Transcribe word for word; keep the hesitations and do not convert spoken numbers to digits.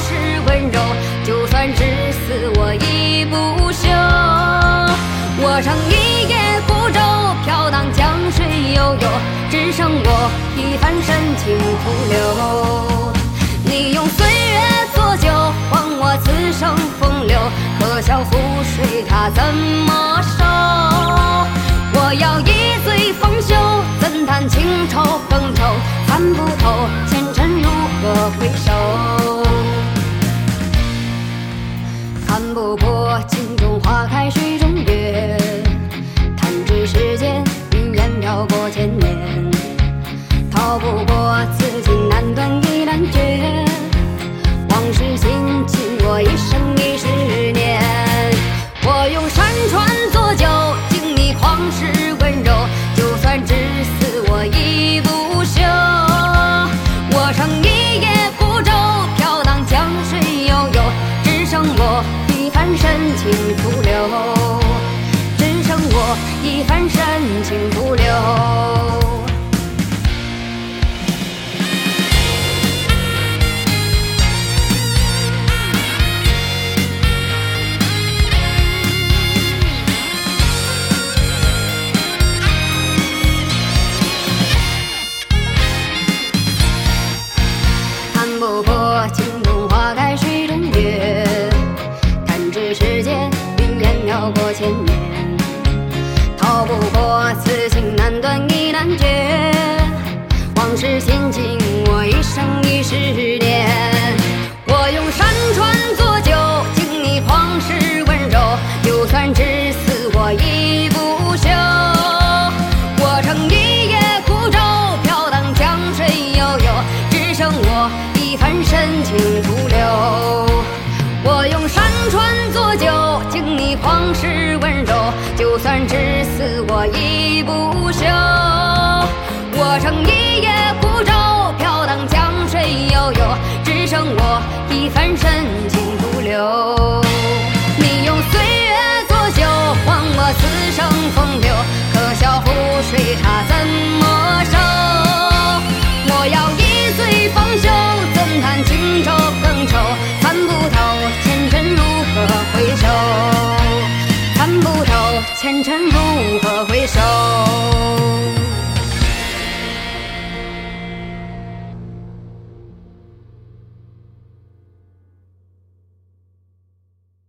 世温柔，就算至死我亦不休。我乘一叶孤舟，飘荡江水悠悠，只剩我一帆深情徒留。你用岁月作酒，换我此生风流，可笑覆水它怎么收？我要一醉方休，怎叹情愁更愁，参不透前尘如何回首？看不破镜中花开水中月，弹指世间云烟飘过千年，逃不过此情难断亦难绝，往事心情我一生一世念。我用山川作酒，敬你旷世温柔，就算至死我亦不休。我乘一叶孤舟，飘荡江水悠悠，只剩我一帆深情徒留，只剩我一帆深情徒留。看不破镜中花开水中月，弹指世间云烟飘过千年，逃不过此情难断亦难绝，往事心境我一生一世念。我用山川作酒，敬你旷世温柔，就算至死我亦不休。我乘一叶孤舟，飘荡江水悠悠，只剩我一帆深情徒留。我用山川作酒，敬你旷世温柔，就算至死我亦不休。我乘一叶孤舟，飘荡江水悠悠，只剩我一帆深情徒留。